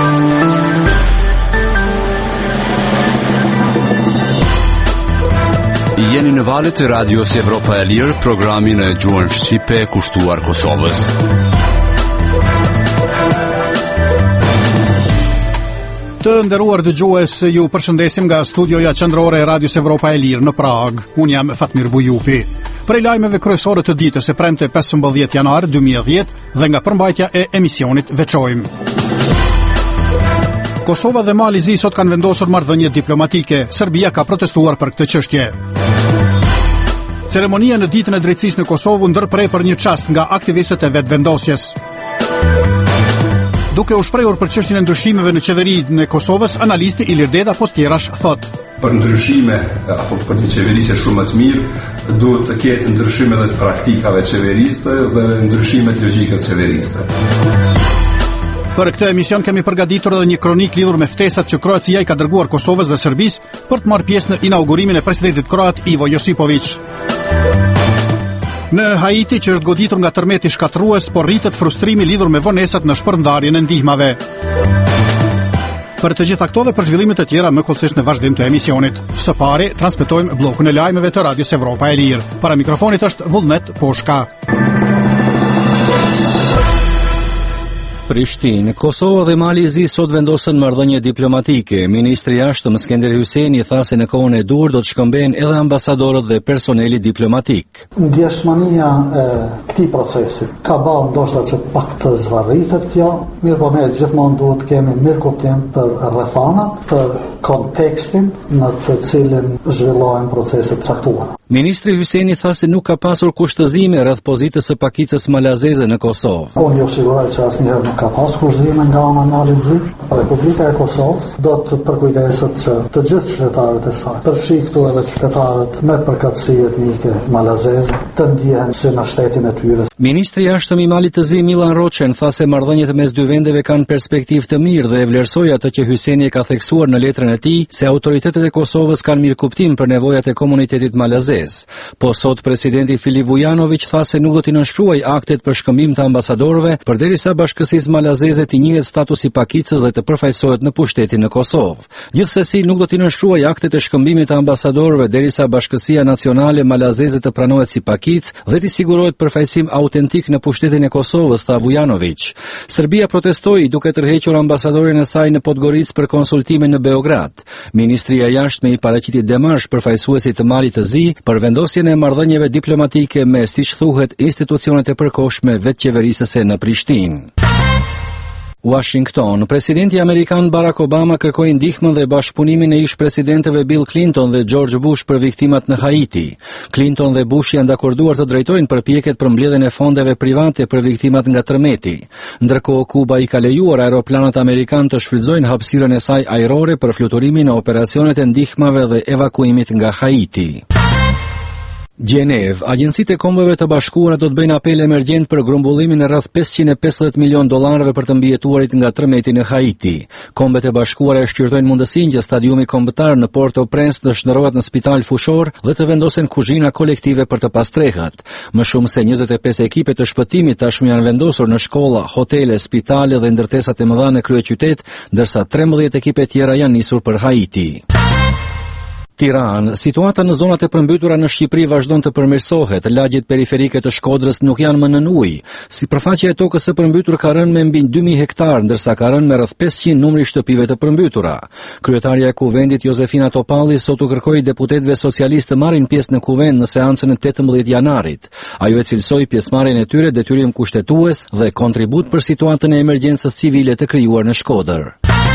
Jeni në valët e radios Evropa e Lirë, programin e gjuhën shqipe kushtuar Kosovës. Të nderuar dëgjues, ju përshëndesim nga studioja qendrore e radios Evropa e Lirë në Prag. Unë jam Fatmir Bujupi. Prej lajmeve kryesore të ditës së premte 15 janar 2010 dhe nga përmbajtja e emisionit veçojmë. Kosova dhe Mali Zi sot kanë vendosur marrëdhënie diplomatike. Serbia ka protestuar për këtë çështje. Ceremonia në ditën e drejtësisë në Kosovë ndërprer për një çast nga aktivistët e vetvendosjes. Duke u shprehur për çështjen e ndryshimeve në qeverinë e Kosovës, analisti Ilir Deda Postjerash thotë: Për ndryshime apo për një qeverisje shumë më të mirë, duhet të ketë ndryshime dhe të praktikave qeverisë dhe ndryshime të logjikës qeverisë. Për këtë emision kemi përgatitur edhe një kronik lidhur me ftesat që Kroacia i ka dërguar Kosovës dhe Serbisë për të marrë pjesë në inaugurimin e presidentit kroat Ivo Josipović. Në Haiti, që është goditur nga tërmeti shkatërrues, po rritet frustrimi lidhur me vonesat në shpërndarjen e ndihmave. Për të gjitha këto dhe për zhvillimet e tjera më kollësisht në vazhdim të emisionit. Së pari, transmetojmë bllokun e lajmeve të Radios Evropa e Lirë. Para mikrofonit është Vullnet Poshka. Prishtinë, Kosova dhe Mali Zi sot vendosën marrëdhënie diplomatike. Ministri i Jashtëm Skender Hyjseni tha se në kohën e dur do të shkëmbejnë edhe ambasadorët dhe personeli diplomatik. Ndjeshmëria e këtij procesi ka bërë ndoshta që pak të zvarritet kjo, mirë po ne gjithmonë duhet të kemi mirë kuptim për rrethanat, për kontekstin në të cilin zhvillohen proceset caktuara. Ministri Hyjseni tha se nuk ka pasur kushtëzime rreth pozitës së pakicës malazeze në Kosovë. Unë ju siguroj që asnjëherë nuk ka pas kushtëzime nga ana e Mali Zi. Republika e Kosovës do të përkujdeset që të gjithë qytetarët e saj, përfshi këtu edhe qytetarët me përkatësi etnike malazeze, të ndihen si në shtetin e tyre. Ministri i Jashtëm i Malit të Zi Milan Roçen tha se marrëdhëniet mes dy vendeve kanë perspektivë të mirë dhe e vlerësoi atë që Hyjseni e ka theksuar në letrën e tij se autoritetet e Kosovës kanë mirëkuptim për nevojat e komunitetit malazez. Po sot presidenti Filip Vujanović tha se nuk do t'i nënshkruaj aktet për shkëmbim të ambasadorëve përderisa bashkësisë malazeze t'i njihet statusi pakicës dhe të përfaqësohet në pushtetin në Kosovë. Gjithsesi nuk do t'i nënshkruaj aktet e shkëmbimit të ambasadorëve derisa bashkësia nacionale malazeze të pranohet si pakicë dhe t'i sigurohet përfaqësim autentik në pushtetin e Kosovës, tha Vujanović. Serbia protestoi duke tërhequr ambasadorin e saj në Podgoricë për konsultime në Beograd. Ministria e Jashtme i paraqiti demarsh përfaqësuesit të Malit të Zi për vendosjen e marrëdhënieve diplomatike me, siç thuhet, institucionet e përkohshme vetqeverisëse në Prishtinë. Washington, presidenti amerikan Barack Obama kërkoi ndihmën dhe bashkëpunimin e ish-presidentëve Bill Clinton dhe George Bush për viktimat në Haiti. Clinton dhe Bush janë dakorduar të drejtojnë përpjekjet për mbledhjen e fondeve private për viktimat nga tërmeti. Ndërkohë Kuba i ka lejuar aeroplanat amerikan të shfrytëzojnë hapësirën e saj ajrore për fluturimin e operacionet e ndihmave dhe evakuimit nga Haiti. Gjenev, agjencitë e kombeve të bashkuara do të bëjnë apel emergjent për grumbullimin e rreth $550 milion për të mbijetuarit nga tërmeti në Haiti. Kombet e bashkuara shqyrtojnë mundësinë që stadiumi kombëtar në Port-au-Prince të shndërrohet në spital fushor dhe të vendosen kuzhina kolektive për të pastrehat. Më shumë se 25 ekipe të shpëtimit tashmë janë vendosur në shkolla, hotele, spitale dhe ndërtesat e mëdha në kryeqytet, ndërsa 13 ekipe tjera janë nisur për Haiti. Tiranë, situata në zonat e përmbytura në Shqipëri vazhdon të përmirësohet. Lagjet periferike të Shkodrës nuk janë më nën ujë. Sipërfaqja e tokës së përmbytur ka rënë me mbi 2000 hektar, ndërsa ka rënë me rreth 500 numri shtëpive të përmbytura. Kryetarja e Kuvendit Jozefina Topalli sot u kërkoi deputetëve socialistë të marrin pjesë në Kuvend në seancën e 18 janarit. Ajo e cilësoi pjesëmarrjen e tyre detyrim kushtetues dhe kontribut për situatën e emergjencës civile të krijuar në Shkodër.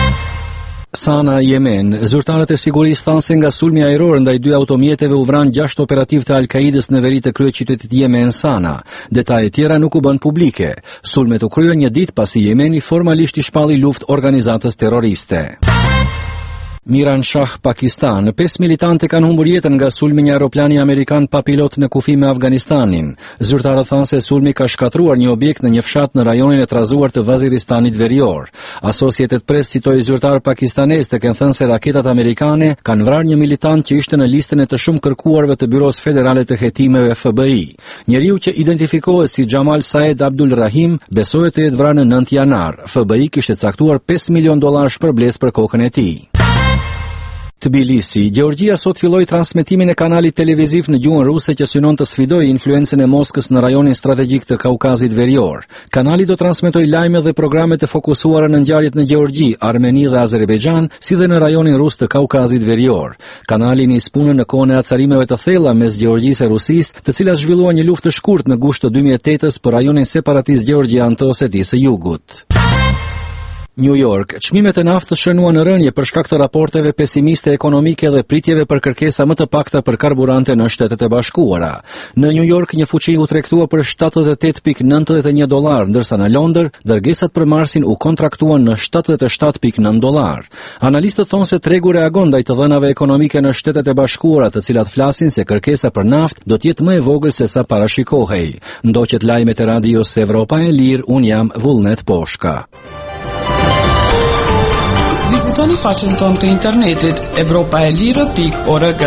Sana, Yemen, zyrtarët e sigurisë thanë se nga sulmi ajror ndaj 2 automjeteve u vran 6 operativ të Al-Kaidës në veri të kryeqytetit Yemen, Sana. Detajet tjera nuk u bën publike. Sulmet u kryen një ditë pasi Yemeni formalisht i shpalli luftë organizatës terroriste. Miran Shah, Pakistan. 5 militantë kanë humbur jetën nga sulmi një aeroplani amerikan pa pilot në kufi me Afganistanin. Zyrtarët thanë se sulmi ka shkatruar një objekt në një fshat në rajonin e trazuar të Vaziristanit Verior. Associated Press citoi zyrtar pakistanez të kenë thënë se raketat amerikane kanë vrarë një militant që ishte në listën e të shumë kërkuarve të Byros Federale të Hetimeve FBI. Njeriu që identifikohet si Jamal Saed Abdul Rahim besohet të jetë vrarë në 9 janar. FBI kishte caktuar $5 milion shpërblesë për kokën e tij. Tbilisi. Gjeorgjia sot filloi transmetimin e kanalit televiziv në gjuhën ruse që synon të sfidojë influencën e Moskës në rajonin strategjik të Kaukazit Verior. Kanali do transmetojë lajme dhe programe të fokusuara në ngjarjet në Gjeorgji, Armeni dhe Azerbajxhan, si dhe në rajonin rus të Kaukazit Verior. Kanali nis punën në kohën e acarimeve të thella mes Gjeorgjisë e Rusisë, të cilat zhvilluan një luftë të shkurtë në gusht të 2008-s për rajonin separatist gjeorgjian të Osetisë së Jugut. New York. Çmimet e naftës shënuan në rënje për shkak të raporteve pesimiste ekonomike dhe pritjeve për kërkesa më të pakta për karburante në Shtetet e Bashkuara. Në New York një fuqi u tregtua për $78.91, ndërsa në Londër dërgesat për marsin u kontraktuan në $77.9. Analistët thonë se tregu reagon ndaj të dhënave ekonomike në Shtetet e Bashkuara, të cilat flasin se kërkesa për naftë do të jetë më e vogël se sa parashikohej. Ndoqet lajmet e radios Evropa e Lirë, un jam Vullnet Poshka. Vizitoni faqen tonë të internetit evropaelire.org.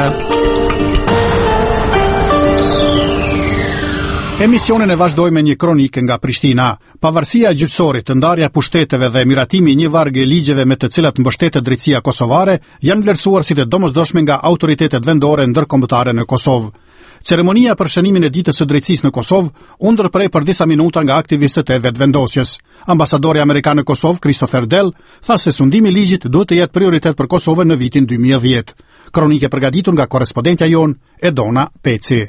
Emisionin e vazhdoj me një kronikë nga Prishtina. Pavarësia e gjyqësorit, të ndarja pushteteve dhe miratimi një varg e ligjeve me të cilat mbështetet drejtësia kosovare janë vlerësuar si të domosdoshme nga autoritetet vendore ndërkombëtare në Kosovë. Ceremonia për shënimin e ditës së drejtësisë në Kosovë u ndërprej për disa minuta nga aktivistët e vetvendosjes. Ambasadori amerikan në Kosovë, Christopher Dell, tha se sundimi i ligjit duhet të jetë prioritet për Kosovën në vitin 2010. Kronikë përgatitur nga korrespondentja jon Edona Peci.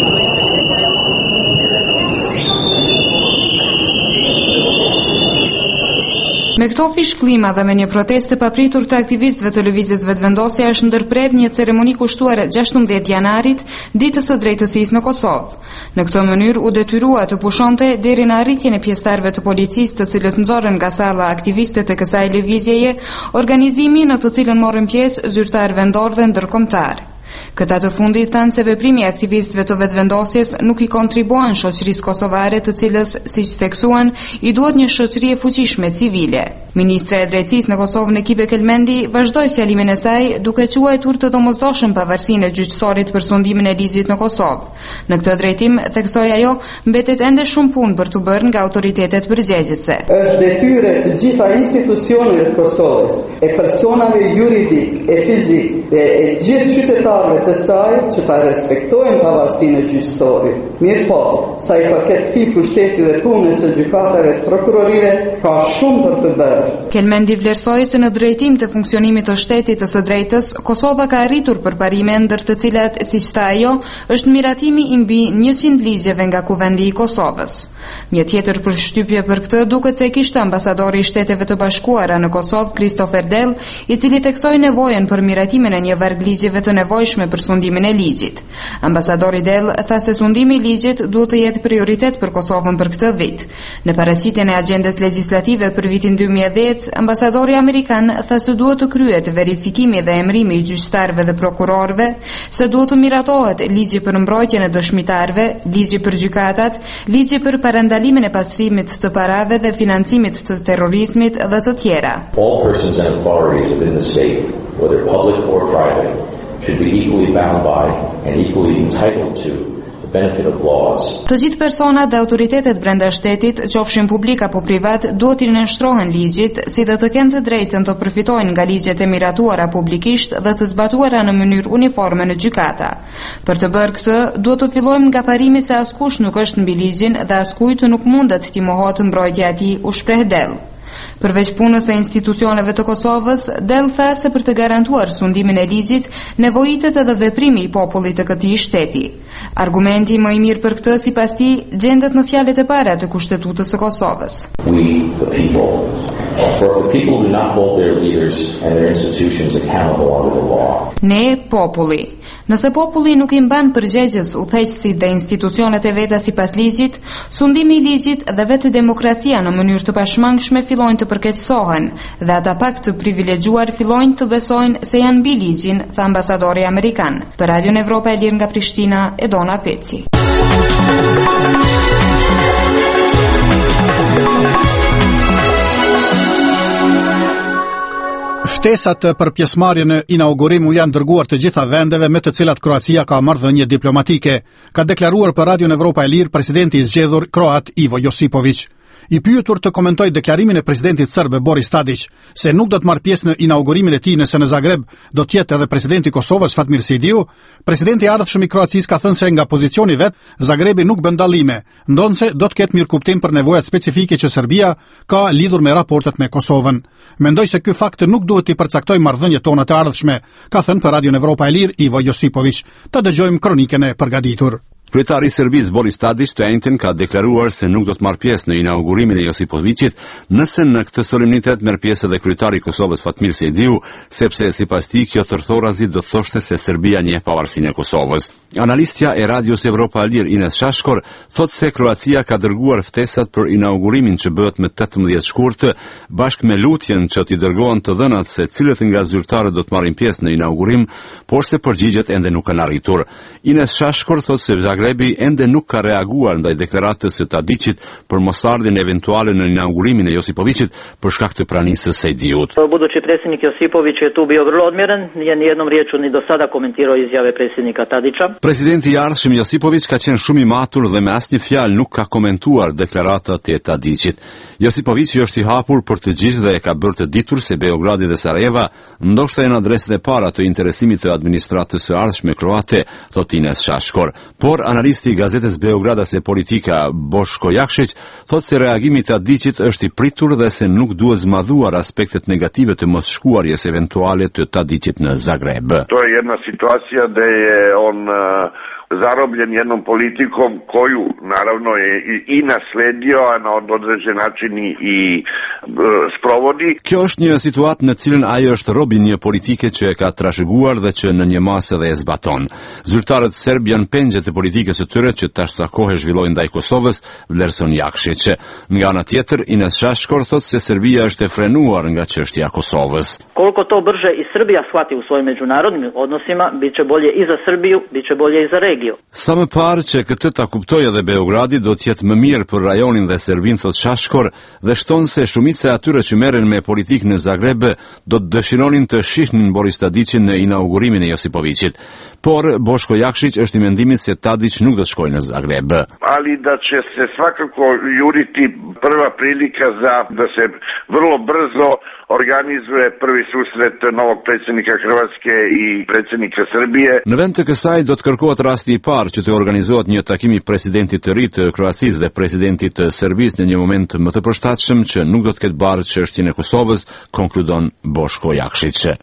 Me këto fishklima dhe me një protestë papritur të aktivistëve të lëvizjes vetvendosja është ndërprer një ceremoni kushtuar 16 janarit, ditës së drejtësisë në Kosovë. Në këtë mënyrë u detyrua të pushonte deri në arritjen e pjesëtarëve të policisë, të cilët nxorën nga salla aktivistët e kësaj lëvizjeje, organizimi në të cilën morën pjesë zyrtar vendor dhe ndërkombëtar. Këta të fundit thanë se veprimi i aktivistëve të vetvendosjes nuk i kontribuan shoqërisë kosovare, të cilës, siç theksuan, i duhet një shoqëri e fuqishme civile. Ministra e Drejtësisë në Kosovë Nekibe Kelmendi vazhdoi fjalimin e saj duke quajtur të domosdoshëm pavarësinë e gjyqësorit për sundimin e ligjit në Kosovë. Në këtë drejtim, theksoi ajo, mbetet ende shumë punë për të bërë nga autoritetet përgjegjëse. Është detyrë të gjitha institucioneve të Kosovës, e personave juridik, e fizik dhe e gjithë qytetarëve të saj që ta respektojnë pavarësinë e gjyqësorit. Mirëpo, sa i përket këtij pushteti dhe punës së gjykatave të prokurorive, ka shumë për të bërë. Kelmendi vlerësoi se në drejtim të funksionimit të shtetit të së drejtës, Kosova ka arritur përparime ndër të cilat, siç tha ajo, është miratimi i mbi 100 ligjeve nga Kuvendi i Kosovës. Një tjetër përshtypje për këtë duket se kishte ambasadori i Shteteve të Bashkuara në Kosovë, Christopher Dell, i cili theksoi nevojën për miratimin e një varg ligjeve të nevojshme për sundimin e ligjit. Ambasadori Dell tha se sundimi i ligjit duhet të jetë prioritet për Kosovën për këtë vit. Në paraqitjen e agjendës legjislative për vitin 2010, ambasadori amerikan tha se duhet të kryhet verifikimi dhe emrimi i gjyqtarëve dhe prokurorëve, se duhet të miratohet ligji për mbrojtjen e dëshmitarëve, ligji për gjykatat, ligji për parandalimin e pastrimit të parave dhe financimit të terrorizmit dhe të tjera. All persons and authorities within the state, whether public or private, should be equally bound by and equally entitled to Të gjithë personat dhe autoritetet brenda shtetit, qofshin publik apo privat, duhet i nënshtrohen ligjit, si dhe të kenë të drejtën të përfitojnë nga ligjet e miratuara publikisht dhe të zbatuara në mënyrë uniforme në gjykata. Për të bërë këtë, duhet të fillojmë nga parimi se askush nuk është mbi ligjin dhe askujt nuk mundet t'i mohohet mbrojtja e tij, u shpreh Dell. Përveç punës e institucioneve të Kosovës, Dell tha se për të garantuar sundimin e ligjit, nevojitet edhe veprimi i popullit të këtij shteti. Argumenti më i mirë për këtë, sipas tij, gjendet në fjalët e para të Kushtetutës së Kosovës. We, the people. For if the people do not hold their leaders and their institutions accountable under the law. Ne, populli. Nëse populli nuk I mban përgjegjës udhëheqësit dhe institucionet e veta sipas ligjit, sundimi I ligjit dhe vetë demokracia në mënyrë të pashmangshme fillojnë të përkeqësohen dhe ata pak të privilegjuar fillojnë të besojnë se janë mbi ligjin, tha ambasadori amerikan. Për Radion Evropa e Lirë nga Prishtina, Edona Peci. Ftesat për pjesëmarrjen në inaugurim janë dërguar të gjitha vendeve me të cilat Kroacia ka marrëdhënie diplomatike, ka deklaruar për Radion Evropa e Lirë presidenti I zgjedhur kroat Ivo Josipović. I pyetur të komentoj deklarimin e presidentit serb Boris Tadić se nuk do të marrë pjesë në inaugurimin e tij nëse në Zagreb do të jetë edhe presidenti I Kosovës Fatmir Sidiu, presidenti I ardhshëm I Kroacisë ka thënë se nga pozicioni vet Zagrebi nuk bën dallime, ndonse do të ketë mirëkuptim për nevojat specifike që Serbia ka lidhur me raportet me Kosovën. Mendoj se ky fakt nuk duhet I përcaktoj marrëdhëniet tona të ardhshme, ka thënë për Radion Evropa e Lirë Ivo Josipović. Ta dëgjojmë kronikën e përgatitur. Kryetari I Serbisë Boris Tadić të njëjtën ka deklaruar se nuk do të marrë pjesë në inaugurimin e Josipovićit nëse në këtë solemnitet merr pjesë edhe kryetari I Kosovës Fatmir Sidiu, sepse sipas tij kjo tërthorazi do të thoshte se Serbia njeh pavarësinë e Kosovës. Analistja e Radios Evropa e Lirë Ines Shashkor thotë se Kroacia ka dërguar ftesat për inaugurimin që bëhet më 18 shkurt, bashkë me lutjen që t'i dërgohen të dhënat se cilët nga zyrtarët do të marrin pjesë në inaugurim, por se përgjigjet ende nuk kanë arritur. Ines Shashkor thotë se Zagrebi ende nuk ka reaguar ndaj deklaratës së Tadićit për mosardhjen eventuale në inaugurimin e Josipovićit për shkak të pranisë së Sidiut. Budući predsjednik Josipović je tu bio vrlo odmjeren, nije ni jednom riječju ni do sada komentirao izjave predsjednika Tadića. Presidenti I ardhshëm Josipović ka qenë shumë I matur dhe me asnjë fjalë nuk ka komentuar deklaratat e Tadićit. Josipović është I hapur për të gjithë dhe e ka bërë të ditur se Beogradi dhe Sarajeva ndoshta janë adresat e para të interesimit të administratës së ardhshme kroate, thot Ines Shashkor. Por analisti I gazetës Beogradase Politika Boško Jakšić thot se reagimi I Tadićit është I pritur dhe se nuk duhet zmadhuar aspektet negative të mos shkuarjes eventuale të Tadićit në Zagreb. To je jedna situacija da je on zarobljen jednom politikom koju naravno je I nasledio, a na određen način I sprovodi. Kjo është një situatë në cilën ai është rob I një politike që e ka trashëguar dhe që në një masë dhe e zbaton. Zyrtarët serb janë pengjet e politikës së tyre që tash sa kohë zhvillojnë ndaj Kosovës, vlerëson Jakšić. Nga ana tjetër, Ines Shashkor thotë se Serbia është e frenuar nga çështja e Kosovës. Koliko to brže I Srbija shvati u svojim međunarodnim odnosima, biće bolje I za Srbiju, biće bolje I za regiju. Sa më parë që këtë ta kuptojë edhe Beogradi do të jetë më mirë për rajonin dhe Serbin, thot Shashkor, dhe shton se shumica e atyre që merren me politikë në Zagreb do të dëshironin të shihnin Boris Tadićin në inaugurimin e Josipovićit. Por Boško Jakšić është I mendimit se Tadić nuk do të shkojë në Zagreb. Ali da će se svakako juriti prva prilika da se vrlo brzo organizuje prvi susret novog predsjednika Hrvatske I predsjednika Srbije. Në vend të kësaj do të kërkohet rasti I parë që të organizohet një takim I presidentit të ri të Kroacisë dhe presidentit të Serbisë në një moment më të përshtatshëm që nuk do të ketë barë çështjen e Kosovës, konkludon Boško Jakšić.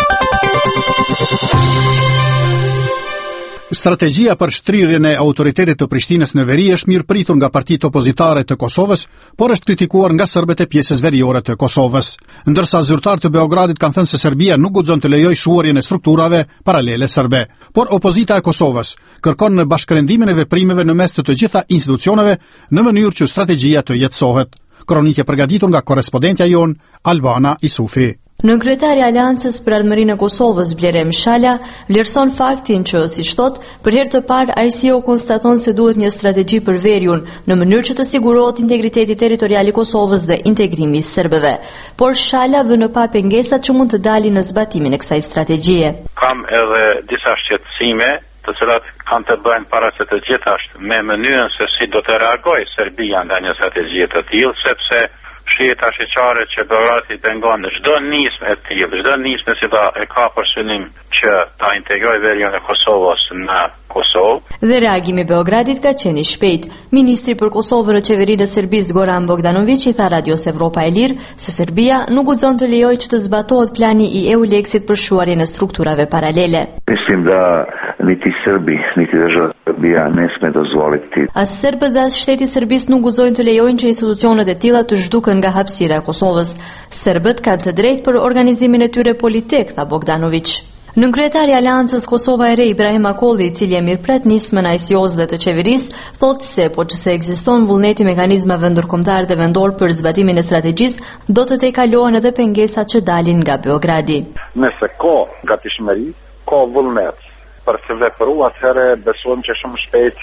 Strategjia për shtrirjen e autoritetit të Prishtinës në veri është mirë pritur nga partitë opozitare të Kosovës, por është kritikuar nga serbët e pjesës veriore të Kosovës. Ndërsa zyrtarët të Beogradit kanë thënë se Serbia nuk guxon të lejojë shuarjen e strukturave paralele serbe. Por opozita e Kosovës kërkon në bashkërendimin e veprimeve në mes të gjitha institucioneve në mënyrë që strategjia të jetësohet. Kronikë përgatitur nga korrespondentja jon Albana Isufi. Nën kryetari I Aleancës për Ardhmërinë e Kosovës, Blerem Shala, vlerëson faktin që, siç thotë, për herë të parë ICO konstaton se duhet një strategji për veriun, në mënyrë që të sigurohet integriteti territorial I Kosovës dhe integrimi I serbëve. Por Shala vë në pa pengesat që mund të dalin në zbatimin e kësaj strategjie. Kam edhe disa shqetësime të cilat kanë të bëjnë para se të gjithashtë me mënyrën se si do të reagojë Serbia ndaj një strategjie të tillë, sepse shiheta shqeqare që Beogradi pengon çdo nismë e tillë, çdo nismë që e ka për synim që ta integrojë veriun e Kosovës në Kosovë. Dhe reagimi I Beogradit ka qenë I shpejt. Ministri për Kosovën në qeverinë e Serbisë Goran Bogdanović I tha Radios Evropa e Lirë se Serbia nuk guxon të lejojë që të zbatohet plani I EULEX-it për shuarjen e strukturave paralele. Mislim da niti Srbi, niti država Srbija ne sme dozvoliti. As serbët dhe as shteti I Serbisë nuk guxojnë të lejojnë që institucionet e tilla të zhduken nga hapësira e Kosovës. Serbët kanë të drejtë për organizimin e tyre politik, tha Bogdanović. Nënkryetari i Aleancës Kosova e Re Ibrahim Akolli, i cili e mirëpret nismën e ICO-s dhe të qeverisë, thotë se se ekziston vullneti mekanizmave ndërkombëtar dhe vendor për zbatimin e strategjisë, do të tejkalohen edhe pengesat që dalin nga Beogradi. Nëse ka gatishmëri, ka vullnet për të vepruar, atëherë besojmë që shumë shpejt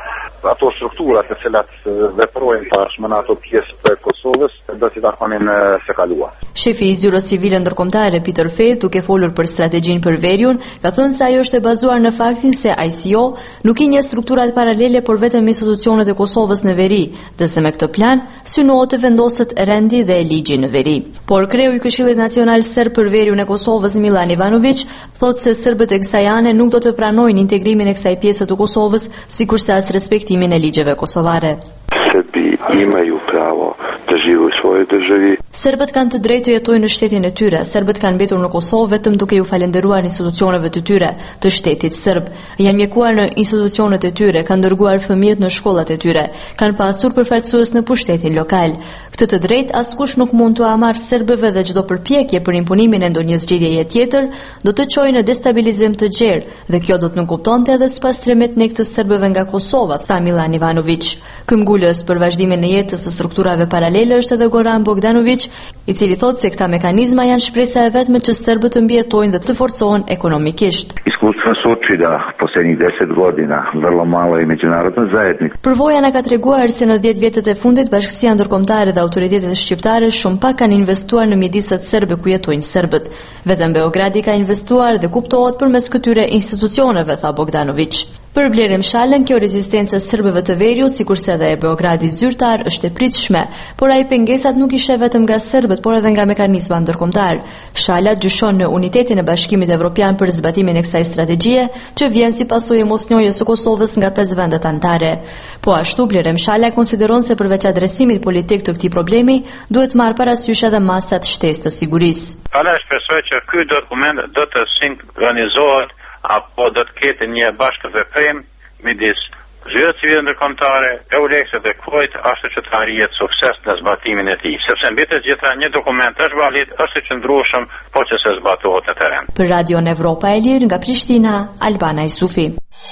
ato strukturat të cilat veprojnë tashmë në ato pjesë të Kosovës do t'i takonin së kaluar. Shefi i Zyrës Civile Ndërkombëtare Peter Feth, duke folur për strategjinë për Veriun, ka thënë se ajo është e bazuar në faktin se ICO nuk i njeh strukturat paralele por vetëm institucionet e Kosovës në veri, dhe se me këtë plan synohet të vendoset rendi dhe e ligji në veri. Por kreu i Këshillit Nacional Serb për Veriun e Kosovës Milan Ivanović thotë se serbët e kësaj ane nuk do të pranojnë integrimin e kësaj pjese të Kosovës, sikurse as respektimin e ligjeve kosovare. Srbi imaju pravo da žive u svojoj državi. Serbët kanë të drejtë të jetojnë në shtetin e tyre. Serbët kanë mbetur në Kosovë vetëm duke ju falendëruar institucioneve të tyre të shtetit serb. Janë mjekuar në institucionet e tyre, kanë dërguar fëmijët në shkollat e tyre, kanë pasur përfaqësues në pushtetin lokal. Këtë të drejtë askush nuk mund t'u marrë serbëve dhe çdo përpjekje për imponimin e ndonjë zgjidhjeje tjetër do të çojë në destabilizim të gjerë dhe kjo do të nënkuptonte edhe spastremet në këtë serbëve nga Kosova, tha Milan Ivanović. Këmbgulës për vazhdimin e jetës së strukturave paralele është edhe Goran Bogdanović, i cili thotë se këta mekanizma janë shpresa e vetme që serbët të mbijetojnë dhe të forcohen ekonomikisht. Iskustvo nas uči da posljednjih 10 godina vrlo malo i međunarodna zajednica. Përvoja na ka treguar se në 10 vjetët e fundit Bashkësia Ndërkombëtare dhe autoritetet shqiptare shumë pak kanë investuar në mjediset serbe ku jetojnë serbët. Vetëm Beogradi ka investuar dhe kuptohet përmes këtyre institucioneve, tha Bogdanović. Për Blerim Shalën, kjo rezistencë e serbëve të Veriut, sikurse edhe e Beogradit zyrtar, është e pritshme, por ai pengesat nuk i sheh vetëm nga serbët, por edhe nga mekanizma ndërkombëtar. Shala dyshon në unitetin e Bashkimit Evropian për zbatimin e kësaj strategjie, që vjen si pasojë e mosnjohjes së Kosovës nga 5 vendet anëtare. Po ashtu Blerim Shala konsideron se përveç adresimit politik të këtij problemi, duhet marrë parasysh edhe masat shtesë të sigurisë. Shala shpresoj që ky dokument do të sinkronizohet apo do të ketë një bashkëveprim midis Zyrës Civile Ndërkombëtare, EULEX dhe KFOR, ashtu që të arrihet sukses në zbatimin e tij, sepse mbi të gjitha një dokument është valid, është i qëndrueshëm, por që se zbatohet në terren. Për Radion Evropa e Lirë nga Prishtina, Albana Isufi.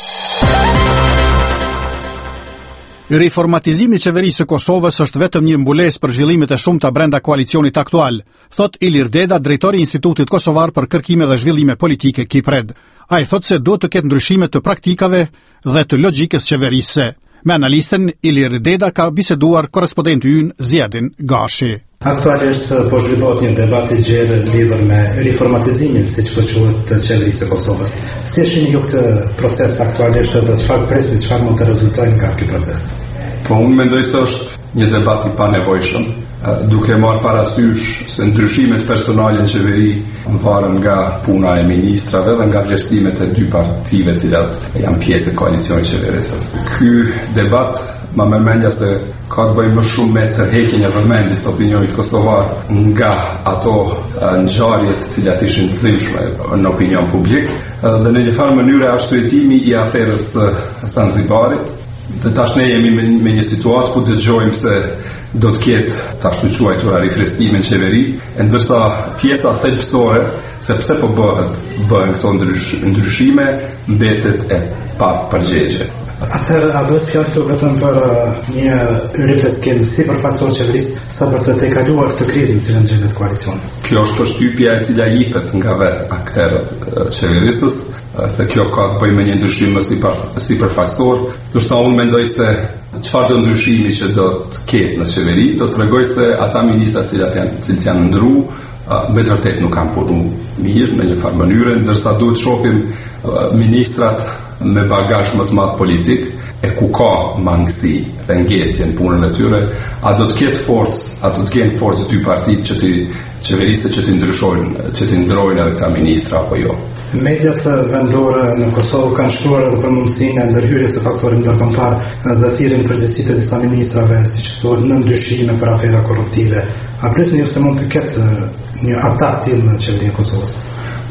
Riformatizimi i qeverisë së Kosovës është vetëm një mbulesë për zhvillimet e shumta brenda koalicionit aktual, thot Ilir Deda, drejtori i Institutit Kosovar për kërkime dhe zhvillime politike Kipred. Ai thot se duhet të ketë ndryshime të praktikave dhe të logjikës qeverisë. Me analistën Ilir Deda ka biseduar korrespondenti ynë Ziadin Gashi. Aktualisht po zhvillohet një debat i gjerë lidhur me riformatizimin, siç po quhet, të qeverisë së Kosovës. Si e shihni ju këtë proces aktualisht dhe çfarë presni, çfarë mund të rezultojë nga ky proces? Po unë mendoj se është një debat i panevojshëm, duke marrë parasysh se ndryshimet personale në qeveri varen nga puna e ministrave dhe nga vlerësimet e dy partive cilat janë pjesë e koalicionit qeverisës. Ky debat ma mendja se ka të bëjë më shumë me tërheqjen e vëmendjes të opinionit kosovar nga ato ngjarjet të cilat ishin të dhimbshme në opinion publik dhe në një farë mënyrë arsyetimi i aferës Zanzibarit. Dhe tash ne jemi me një situatë ku dëgjojmë se do të ketë tash të quajtura rifreskime në qeveri, ndërsa pjesa thelbësore se pse po bëhen këto ndryshime mbetet e pa përgjigje. Atëherë, a duhet fjalë këtu vetëm për një rifreskim sipërfaqësor qeverisë sa për të tejkaluar këtë krizën në cilën gjendet koalicioni? Kjo është përshtypja e cila jepet nga vetë aktorët qeverisës, se kjo ka të bëjë me një ndryshim më sipërfaqësor, ndërsa unë mendoj se çfarë do ndryshimi që do të ketë në qeveri, do të tregoj se ata ministra cilët janë ndruar me të vërtetë nuk kanë punuar mirë në një farë mënyrë, ndërsa duhet shohim ministrat me bagazh më të madh politik e ku ka mangësi dhe ngecje në punën e tyre, a do të ketë forcë, a do të kenë forcë dy partitë që të qeverisë që të ndryshojnë, që të ndrojnë edhe këta ministra apo jo. Mediat vendore në Kosovë kanë shkruar edhe për mundësinë e ndërhyrjes së faktorit ndërkombëtar dhe thirrjen përgjegjësitë e disa ministrave, siç thuhet, në ndryshime për afera korruptive. A presni ju se mund të ketë një atak tillë në qeverinë e Kosovës?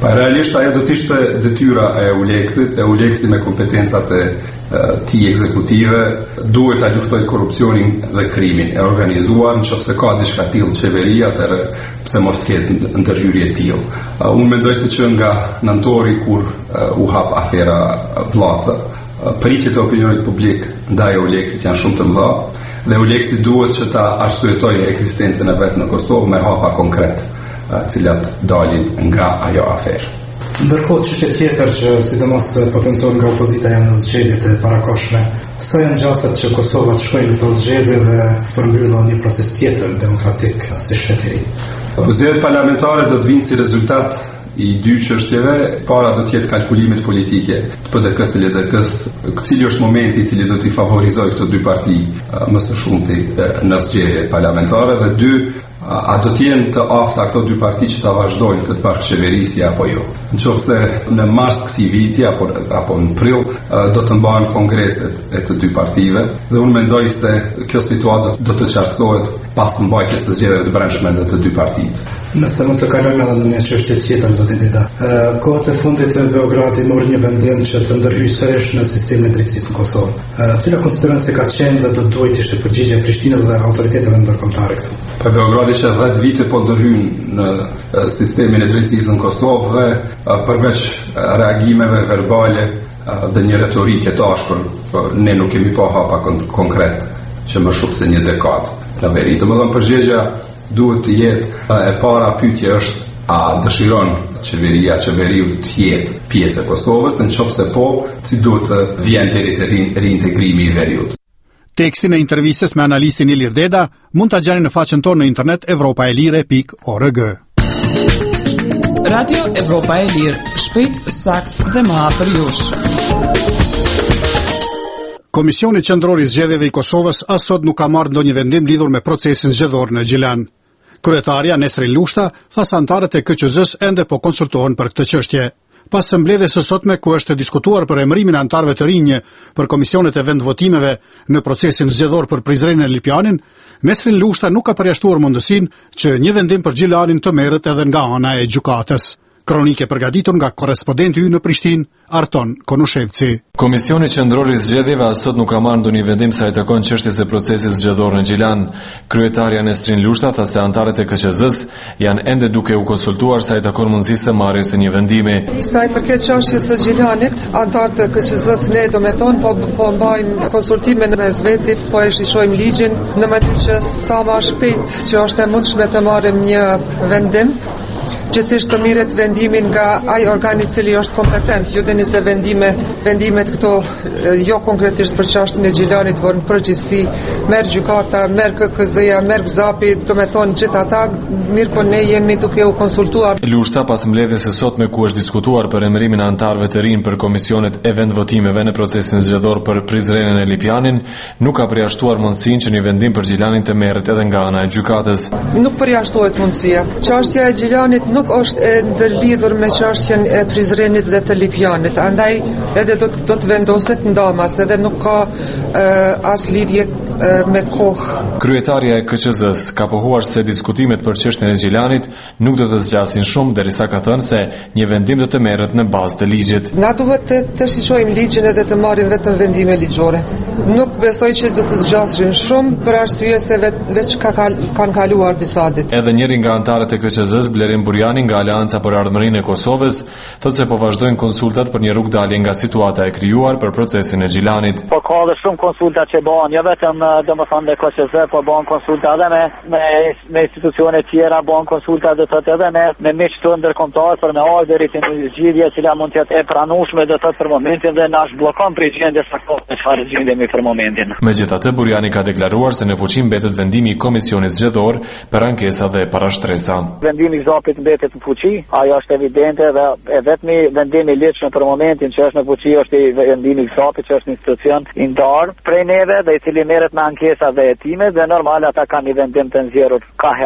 Realisht ajo do të ishte detyra e Uleksit, Uleksi me kompetencat e tij ekzekutive duhet ta luftojë korrupsionin dhe krimin e organizuar, nëse ka diçka tillë qeveria, atëherë pse mos ketë ndërhyrje të tillë. Unë mendoj se që nga nëntori kur u hap afera Llaca, pritjet e opinionit publik ndaj Uleksit janë shumë të mëdha dhe Uleksi duhet që ta arsyetojë ekzistencën e vet në Kosovë me hapa konkret, cilat dalin nga ajo aferë. Ndërkohë çështje tjetër që sidomos potencohet nga opozita janë në zgjedhjet e parakohshme. Sa janë gjasat që Kosova të shkojnë në këto zgjedhje dhe përmbyllë një proces tjetër demokratik si shteti i ri? Zgjedhjet parlamentare do të vinë si rezultat i dy çështjeve. Para do të jetë kalkulimet politike të PDK-s dhe LDK-s, cili është momenti i cili do t'i favorizojë këto dy parti më së shumti në zgjedhjet parlamentare, dhe dy, a do t'jenë të afta këto dy parti që ta vazhdojnë këtë bashkëqeverisje apo jo. Nëse në mars këtij viti apo në prill do të mbahen kongreset e të dy partive, dhe unë mendoj se kjo situatë do të qartësohet pas mbajtjes së zgjedhjeve të brendshme të dy partitë. Nëse mund të kalojmë edhe në një çështje tjetër, zoti Dida. Kohët e fundit Beogradi mori një vendim që të ndërhyjë sërish në sistemin e drejtësisë në Kosovë. Cila konsideron se ka qenë dhe do duhet ishte përgjigje e Prishtinës dhe autoriteteve ndërkombëtare këtu? Beogradi që 10 vite po ndërhyn në sistemin e drejtësisë në Kosovë dhe përveç reagimeve verbale dhe një retorike të ashpër, ne nuk kemi pa hapa konkret që më shumë se një dekadë në veri. Domethënë përgjigjja duhet të jetë e para pyetja është a dëshiron qeveriu të jetë pjesë e Kosovës, nëse po, si duhet të vjen deri te reintegrimi i veriut. Tekstin e intervistës me analistin Ilir Deda mund ta gjeni në faqen tonë në internet europaelire.org. Radio Evropa e Lirë, shpejt, sakt dhe më afër jush. Komisioni Qendror i Zgjedhjeve i Kosovës as sot nuk ka marrë ndonjë vendim lidhur me procesin zgjedhor në Gjilan. Kryetaria Nesrin Lushta tha se anëtarët e KQZ-s ende po konsultohen për këtë çështje. Pas së mbledhjes së sotme ku është diskutuar për emërimin e anëtarëve të rinj për komisionet e vendvotimeve në procesin zgjedhor për Prizrenin e Lipjanin, Nesrin Lushta nuk ka përjashtuar mundësinë që një vendim për Gjilanin të merret edhe nga ana e gjykatës. Kronike përgatitur nga korrespondenti ynë në Prishtinë, Arton Konushevci. Komisioni Qendror i Zgjedhjeve as sot nuk ka marrë ndonjë vendim sa i takon çështjes së procesit zgjedhor në Gjilan. Kryetaria Nesrin Lushta tha se anëtarët e KQZ-s janë ende duke u konsultuar sa i takon mundësisë së marrjes së një vendimi. Sa i përket çështjes së Gjilanit, anëtarët e KQZ-s ne do të thonë po mbajnë konsultime mes veti, po e shishojmë ligjin në mënyrë që sa më shpejt që është e mundshme të marrim një vendim. Gjithsesi të mirët vendimin nga ai organ i cili është kompetent. Ju dini se vendimet këto jo konkretisht për çështjen e Gjilanit, por në përgjithësi merr gjykata, merr KKZ-ja, merr GZAP-i, do të thonë gjithë ata, mirë po ne jemi duke u konsultuar. Lushta pas mbledhjes së sotme ku është diskutuar për emërimin e anëtarëve të rinj për komisionet e vendvotimeve në procesin zgjedhor për Prizrenin e Lipjanin, nuk ka përjashtuar mundësinë që një vendim për Gjilanin të merret edhe nga ana e gjykatës. Nuk përjashtohet mundësia. Çështja e Gjilanit nuk është e ndërlidhur me çështjen e Prizrenit dhe të Lipjanit. Andaj edhe do të vendoset ndamas, edhe nuk ka as lidhje me kohë. Kryetaria e KQZ-s ka pohuar se diskutimet për çështjen e Gjilanit nuk do të zgjasin shumë, derisa ka thënë se një vendim do të merret në bazë të ligjit. Na duhet të shijojmë ligjin edhe të marrim vetëm vendime ligjore. Nuk besoj që do të zgjasin shumë për arsye se veç kanë kaluar disa ditë. Edhe njëri nga anëtarët e KQZ-s, Blerim Burjani nga Aleanca për Ardhmërinë e Kosovës, thotë se po vazhdojnë konsultat për një rrugë dalje nga situata e krijuar për procesin e Gjilanit. Po ka dhe shumë konsulta që bëhen, jo vetëm domethënë me KQZ, po bëhen konsulta edhe me institucione tjera, bëhen konsulta do të thotë edhe me miq të ndërkombëtar për me ardhur deri te një zgjidhje që mund të jetë e pranueshme do të thotë për momentin dhe na zhbllokon për gjendje saktë çfarë gjendemi për momentin. Megjithatë, Burjani ka deklaruar se në fuqi mbetet vendimi i komisionit zgjedhor për ankesa dhe parashtresa. Vendimi i ZAP-it mbetet në fuqi, ajo është evidente dhe e vetmi vendimi i ligjshëm për momentin që është në fuqi është vendimi i ZAP-it, që është një institucion i ndarë prej neve dhe i cili merret me ankesa dhe hetime dhe normal ata kanë një vendim të nxjerrur ka herë.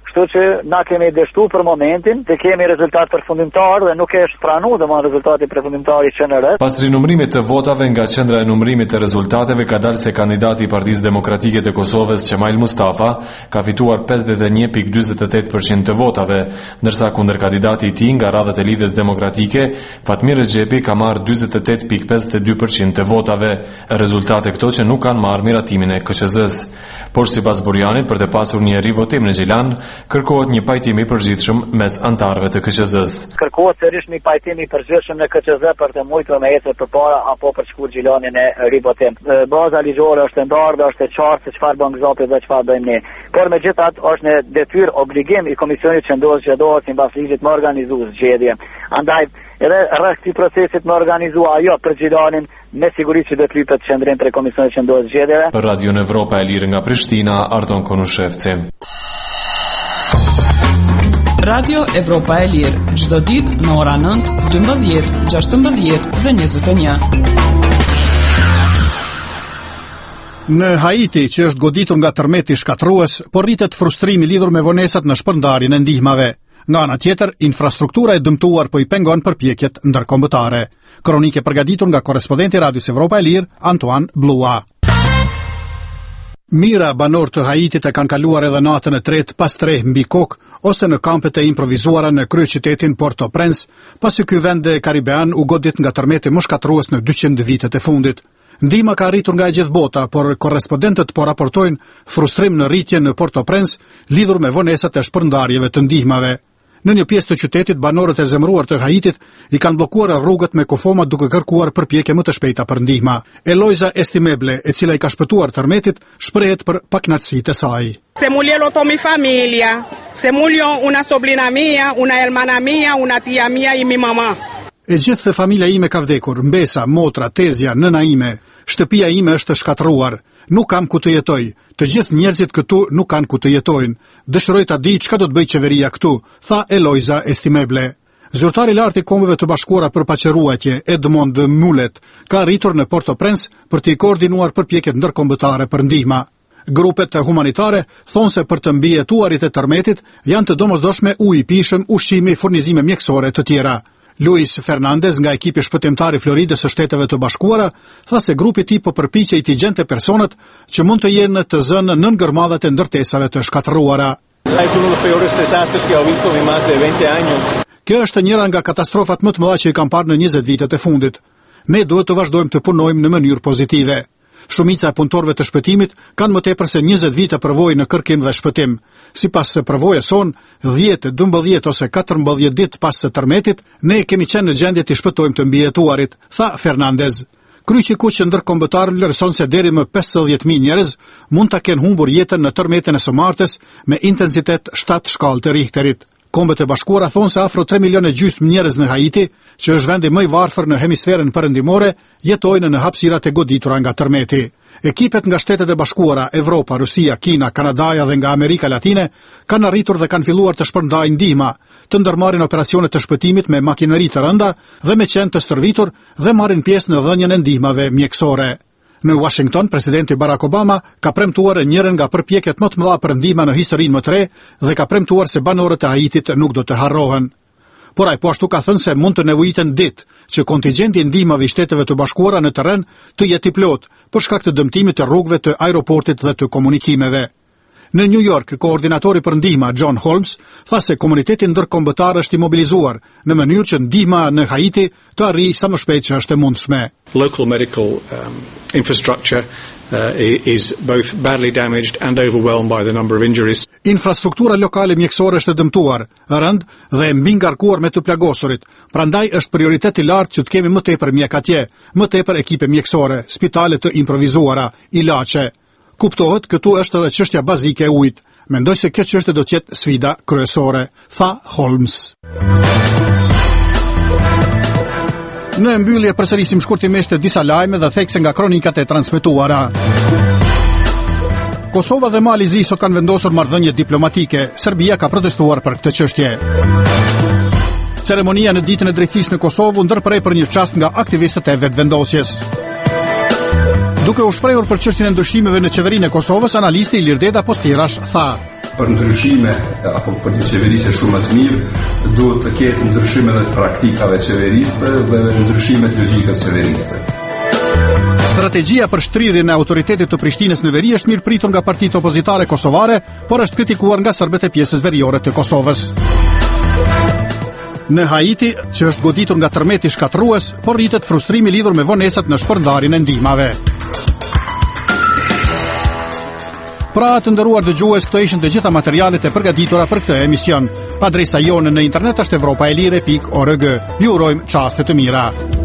Kështu që na kemi dështu për momentin të kemi rezultat përfundimtar dhe nuk është pranuar domosdoshmë rezultati përfundimtar i QNR-s. Pas rinumërimit të votave nga qendra e numërimit të rezultateve ka dalë se kandidati i Partisë Demokratike të Kosovës Qemail Mustafa ka fituar 51.48% të votave, ndërsa kundër kandidati i tij nga radhët e Lidhjes Demokratike Fatmir Xhepi ka marrë 48.52% të votave, rezultate këto që nuk kanë marrë miratimin e KQZ-s. Por sipas Burjanit, për të pasur një rivotim në Gjilan, kërkohet një pajtim i përgjithshëm mes antarëve të KQZ-s. Kërkohet sërish një pajtim i përgjithshëm në KQZ për të mujtur me ecë përpara apo për shkuar Gjilanin e rivotim. Baza ligjore është ndarë dhe është e qartë se çfarë bën Gzapi dhe çfarë bëjmë ne. Por megjithatë është në detyrë obligim i komisionit që ndodhet sipas ligjit më organizues zgjedhje. Andaj edhe rreth këtij procesit më organizua ajo për Gjilanin me siguri që do të lypet qendrim për komisionit që ndodhet zgjedhjeve. Për Radio Evropa e Lirë nga Prishtina, Arton Konushevci. Radio Evropa e Lirë, çdo ditë në ora 9, 12, 16 dhe 21. Në Haiti, që është goditur nga tërmeti shkatrues, po rritet frustrimi lidhur me vonesat në shpërndarjen e ndihmave. Nga ana tjetër, infrastruktura e dëmtuar po i pengon përpjekjet ndërkombëtare. Kronike përgatitur nga korrespondenti Radios Evropa e Lirë, Antoine Blua. Mira banor të Haitit e kanë kaluar edhe natën e tretë pas tre mbi kokë ose në kampet e improvizuara në kryeqytetin Port-au-Prince, pasi ky vend karibean u godit nga tërmeti më shkatrues në 200 vitet e fundit. Ndihma ka arritur nga e gjithë bota, por korrespondentët po raportojnë frustrim në rritje në Port-au-Prince lidhur me vonesat e shpërndarjeve të ndihmave. Në një pjesë të qytetit, banorët e zemëruar të Haitit i kanë bllokuar rrugët me kofoma duke kërkuar përpjekje më të shpejta për ndihmë. Eloisa Estimeble, e cila i ka shpëtuar tërmetit, shprehet për pakënaqësitë e saj. Se murió toda mi familia, se murió una sobrina mia, una hermana mia, una tía mia y mi mamá. E gjithë familja ime ka vdekur, mbesa, motra, tezja, nëna ime. Shtëpia ime është shkatruar. Nuk kam ku të jetoj. Të gjithë njerëzit këtu nuk kanë ku të jetojnë. Dëshiroj ta di çka do të bëjë qeveria këtu, tha Eloisa Estimeble. Zyrtari i lartë i Kombeve të Bashkuara për Paqëruajtje, Edmond Mulet, ka arritur në Port-au-Prince për të koordinuar përpjekjet ndërkombëtare për ndihmë. Grupet humanitare thonë se për të mbijetuarit e tërmetit janë të domosdoshme ujë i pijshëm, ushqimi, furnizime mjekësore të tjera. Luis Fernandez nga ekipi shpëtimtar i Floridës së Shteteve të Bashkuara tha se grupi i tij po përpiqej të gjente personat që mund të jenë të zënë nën gërmadhat e ndërtesave të shkatërruara. Kjo është njëra nga katastrofat më të mëdha që i kam parë në 20 vitet e fundit. Ne duhet të vazhdojmë të punojmë në mënyrë pozitive. Shumica e punëtorëve të shpëtimit kanë më tepër se 20 vite përvojë në kërkim dhe shpëtim. Sipas përvojës son, 10, 12 ose 14 ditë pas së tërmetit, ne kemi qenë në gjendje të shpëtojmë të mbijetuarit, tha Fernandez. Kryqi që ndërkombëtar vlerëson se deri më 50.000 njerëz mund ta kenë humbur jetën në tërmetin e së martes me intensitet 7 shkallë të Richterit. Kombet e Bashkuara thonë se afro 3,5 milionë njerëz në Haiti, që është vendi më i varfër në hemisferën perëndimore, jetojnë në hapësirat e goditura nga tërmeti. Ekipet nga Shtetet e Bashkuara, Evropa, Rusia, Kina, Kanadaja dhe nga Amerika Latine kanë arritur dhe kanë filluar të shpërndajnë ndihmë, të ndërmarrin operacione të shpëtimit me makineri të rënda dhe me qenë të stërvitur dhe marrin pjesë në dhënien e ndihmave mjekësore. Në Washington, presidenti Barack Obama ka premtuar njërin nga përpjekjet më të mëdha për ndihmë në historinë më të re dhe ka premtuar se banorët e Haitit nuk do të harrohen. Por ai po ashtu ka thënë se mund të nevojiten ditë që kontingjenti i ndihmave i Shteteve të Bashkuara në terren të jetë i plot për shkak të dëmtimit të rrugëve, të aeroportit dhe të komunikimeve. Në New York, koordinatori për ndihmë John Holmes tha se komuniteti ndërkombëtar është i mobilizuar në mënyrë që ndihma në Haiti të arrijë sa më shpejt që është e mundshme. Local medical infrastructure is both badly damaged and overwhelmed by the number of injuries. Infrastruktura lokale mjekësore është dëmtuar, rënd dhe mbi ngarkuar me të plagosurit. Prandaj është prioritet i lartë që të kemi më tepër mjek atje, më tepër ekipe mjekësore, spitale të improvizuara, ilaçe. Kuptohet, këtu është edhe çështja bazike e ujit. Mendoj se kjo çështje do të jetë sfida kryesore, tha Holmes. Në mbyllje përsërisim shkurtimisht disa lajme dhe thekse nga kronikat e transmetuara. Kosova dhe Mali Zi sot kanë vendosur marrëdhënie diplomatike. Serbia ka protestuar për këtë çështje. Ceremonia në ditën e drejtësisë në Kosovë u ndërprej për një çast nga aktivistët e vetvendosjes. Duke u shprehur për çështjen e ndryshimeve në qeverinë e Kosovës, analisti Ilirdeta Postirash tha: për ndryshime apo për një qeverisje shumë të mirë, duhet të ketë ndryshime dhe praktikave qeverisë dhe ndryshime të logjikës qeverisë. Strategjia për shtrirjen e autoritetit të Prishtinës në veri është mirëpritur nga partitë opozitare kosovare, por është kritikuar nga serbët e pjesës veriore të Kosovës. Në Haiti, që është goditur nga tërmeti shkatrues, por rritet frustrimi lidhur me vonesat në shpërndarjen e ndihmave. Pra, të nderuar dëgjues, këto ishin të gjitha materialet e përgatitura për këtë emision. Adresa jonë në internet është evropaelire.org. Ju urojmë çaste të mira.